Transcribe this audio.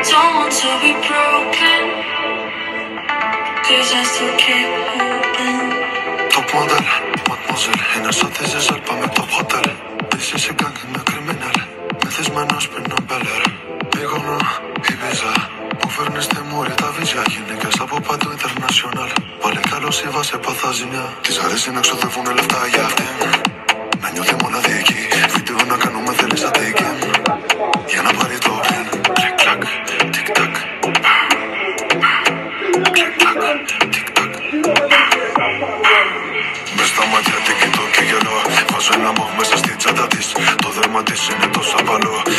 Don't want to be broken, 'cause I still keep hoping. Top model, mademoiselle, είναι σαν τη Ζιζέλ, πάμε top hotel. Εσύ είσαι γκάγκ, criminal, μεθυσμένος πίνω μπέλερ. Μύκονο, Ibiza, μου φέρνεις τιμούρια τα βίζια. Γυναίκες από παντού international. Πάλι καλώς η βάση πάθα ζημιά. Της αρέσει να ξοδεύουνε λεφτά για αυτήν. Να νιώθει μοναδική. Βίντεο να κάνουμε θέλεις αντίκη. Για να πάρει το πλήν. Κλικ κλακ, τικ τακ. Κλικ κλακ, τικ τακ. Μες στα μάτια την κοιτώ και γελώ. Βάζω ένα μοχ μέσα στη τσάντα της. Το δέρμα της είναι τόσο απαλό.